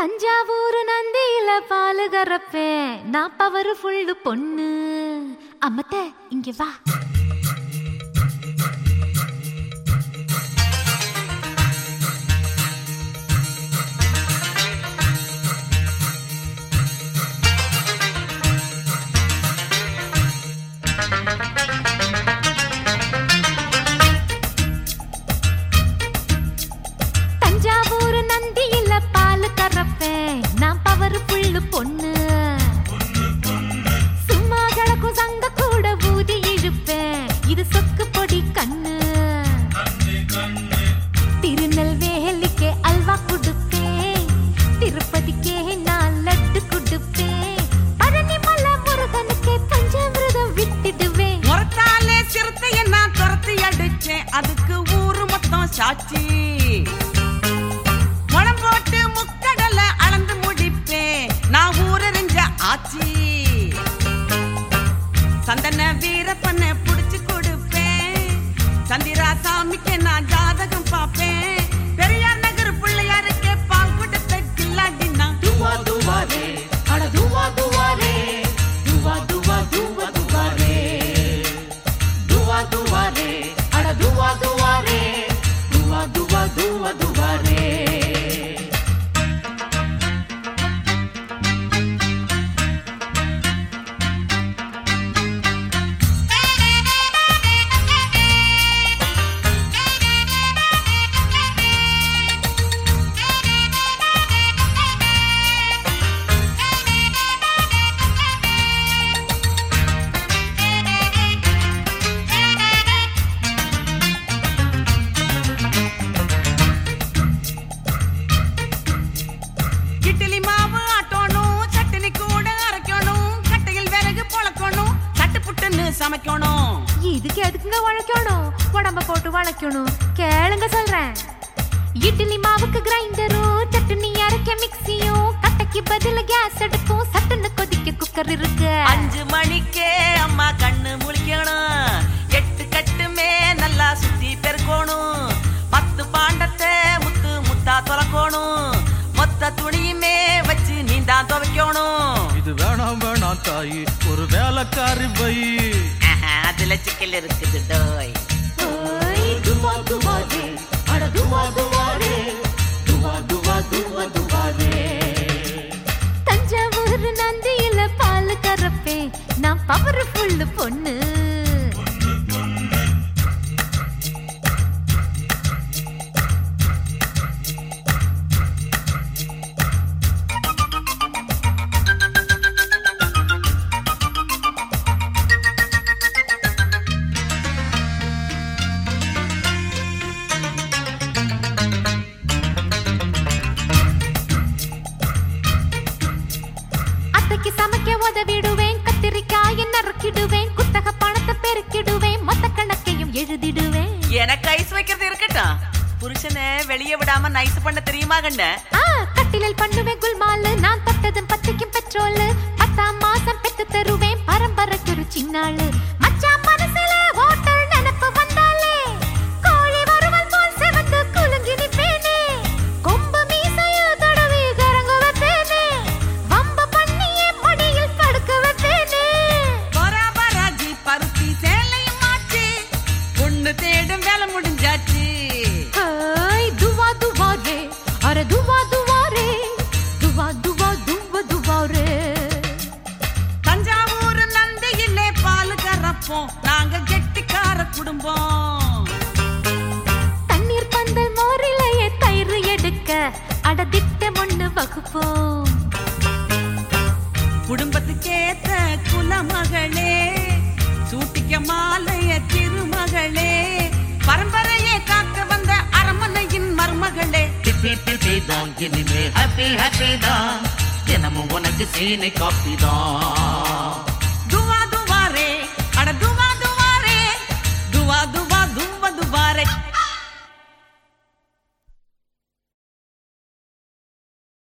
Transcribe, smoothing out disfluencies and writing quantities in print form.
தஞ்சாவூர் நந்தியில பாலு கறப்பேன் நான் power full பொண்ணு அம்மத்த இங்க வா தஞ்சாவூர் நந்தியில பாலு கறப்பேன் நான் பவர் ஃபுல்லு பொண்ணு சும்மா கிடக்கும் சங்க கூட ஊதி இழுப்பேன் இது சொக்கு பொடி கண்ணு திருநெல்வேலிக்கே அல்வா கொடுப்பேன் திருப்பதிக்கே நான் லட்டு கொடுப்பேன் பழனிமலை முருகனுக்கே பஞ்சாமிர்தம் விட்டுடுவேன் முறத்தாலே சிறுத்தைய நான் துரத்தி அடிச்சேன் அதுக்கு ஊரு மொத்தம் சாட்சி மனம் போட்டு முக்கடல அளந்து முடிப்பேன் நான் ஊரறிஞ்ச ஆச்சி சந்தன வீரப்பனை புடிச்சு கொடுப்பேன் சந்திரா சாமிக்கு நான் ஜாதகம் பாப்பேன் பெரியார் நகர் பிள்ளையாருக்கே பால் கொடுத்த கில்லாடினா दुआ दुआ रे अड़ दुआ दुआ रे दुआ दुआ दुआ दुआ रे दुआ दुआ रे अड़ दुआ दुआ रे दुआ दुआ दुआ दुआ रे இட்லி மாவு ஆட்டணும் சட்னி கூட அரைக்கணும் கட்டையில் விறகு பொளக்கணும் சட்டு புட்டுன்னு சமைக்கணும் இதுக்கு எதுக்குங்க உழைக்கணும் உடம்ப போட்டு வளைக்கணும் கேளுங்க சொல்றேன் இட்லி மாவுக்கு கிரைண்டரும் சட்னி அரைக்க மிக்சியும் கட்டைக்கு பதில கேஸ் அடுப்பும் சட்டுன்னு கொதிக்க குக்கர் இருக்கு 5 மணிக்கே அம்மா கண்ணு முழிக்கணும் 8 கட்டுமே நல்லா சுத்தி பெருக்கணும் 10 பாண்டத்தை முத்து முத்தா தொலைக்கணும் மொத்த துணியுமே வச்சு நீந்தான் துவைக்கணும் இது வேணாம் வேணாம் தாயி ஒரு வேலைக்காரி பை அதுல சிக்கல் இருக்குது டோய் ஓய், துவா துவா ரே, அட துவா துவா ரே, துவா துவா துவா துவா ரே. தஞ்சாவூர் நந்தியில பால் கறப்பேன் நான் பவர் ஃபுல்லு பொண்ணு அத்தைக்கு சமைக்க உதவிடுவேன் கத்திரிக்காயை நறுக்கிடுவேன் குத்தக பணத்தை பெருக்கிடுவேன் மொத்த கணக்கையும் எழுதிடுவேன் எனக்கு ஐஸ் வைக்கிறது இருக்கட்டும் புருஷனை வெளியே விடாம நைஸ் பண்ண தெரியுமா கண்ண கட்டிலில் பண்ணுவேன் குல்மாலு நான் தொட்டதும் பத்திக்கும் பெட்ரோல் 10ஆம் மாசம் பெத்து தருவேன் பரம்பரைக்கு ஒரு சின்னாளு மச்சான் மனசுல ஹோட்டல் நினைப்பு வந்தாலே கோழி வருவல் போல் செவந்து குலுங்கி நிப்பேனே கொம்பு மீசைய தடவி கரங்க வைப்பேனே வம்ப பண்ணியே மடியில் படுக்க வைப்பேனே பராபராஜி பருத்தி சேலையும் மாச்சு பொண்ணு தேடும் வேலை முடிஞ்சாச்சு ஹாய் துவா துவா ரே அரே துவா துவா ரே துவா துவா துவா துவா ரே தஞ்சாவூர் நந்தியிலே பால் கறப்போம் நாங்க கெட்டிக்கார குடும்பம் தண்ணீர் பந்தல் மோரிலேயே தயிர் எடுக்க அடதிட்டம் ஒண்ணு வகுப்போம் குடும்பத்துக்கேத்த குலமகளே சூட்டிக்க மாலைய திருமகளே பரம்பரையை காக்க வந்த அரமனையின் மருமகளே पिपी पिपी दां गिनी में हैप्पी हैप्पी दां दिनमुं उनक सीने कापी दां